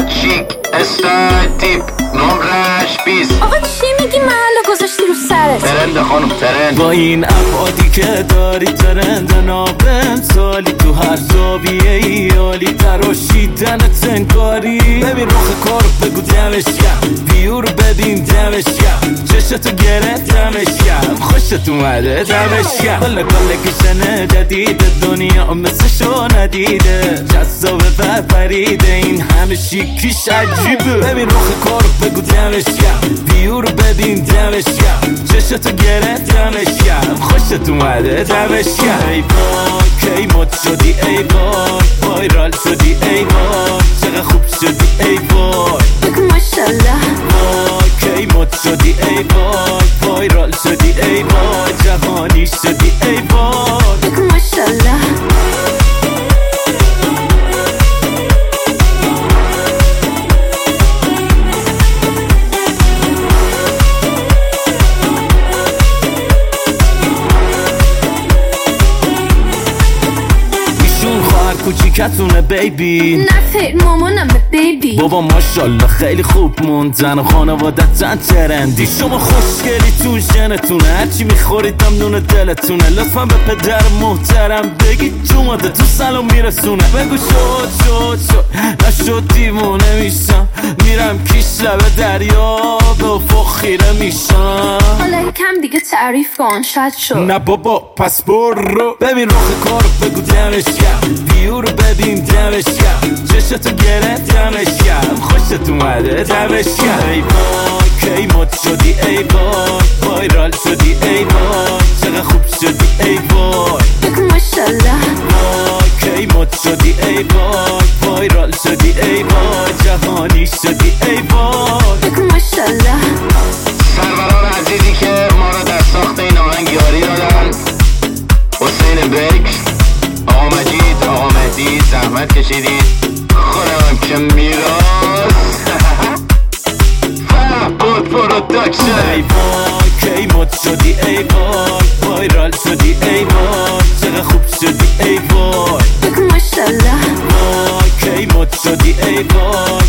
شیک استایل تیپ نمرش 20. آقا چی میگی محل گذاشتی رو سرت؟ ترند خانم ترند. با این افعادی که داری ترند نابم سالی تو هر زاویه ای عالی تراشیدنت انکاری. ببین رخ کار بگو دمش گرم ویو رو ببین دمش گرم چشتو گرفتمش گرم خوشت اومده دمش گرم کل کشنه جدید دنیا مثلشو ندیده جذابه و پریده این همه شیکیش عجیبه. ببین رخ کار بگو دمش گرم ویو رو ببین دمش گرم چشتو گرفتمش گرم خوشت اومده دمش گرم. ای وای کی مد شدی ای وای وایرال شدی ای وای چقدر خوب شدی ای وای بگو ماشالله. وای کی مد شدی ای وای وایرال شدی ای وای جهانی شدی ای وای بگو ماشالله. کوچیکتونه بیبی نه خیر مامانمه بیبی. بابا ماشالله خیلی خوب موندن و خانوادتن ترندی. شما خوشگلیتون ژنتونه هرچی میخورید ممنون دلتونه. لطفا به پدر محترم بگید تو اومده تو سلام میرسونه. بگو شد نشد دیوونه میشم میرم کیش لبه دریا به افق خیره میشم. حالا یکم دیگه تعریف کن شاید شد. نه بابا پس برو. ببین رخ کار بگو دمش گرم ویو رو ببین دمش گرم چشتو گرفتمش گرم خوشت اومده دمش گرم. ای وای کی مد شدی ای وای وایرال شدی ای وای چقدر خوب شدی ای وای بگو ماشالله. وای کی مد شدی ای وای وایرال شدی ای وای جهانی شدی ای وای بگو ماشالله. سروران عزیزی که ما را در ساخت این آهنگ یاری دادن حسین بکر، آقا مجید، آقا مهدی زحمت کشیدید. خودم که میراز فرهاد پروداکشن. ای وای کی مد شدی ای وای وایرال شدی ای وای چقدر خوب شدی ای وای بگو ماشالله. وای کی مد شدی ای وای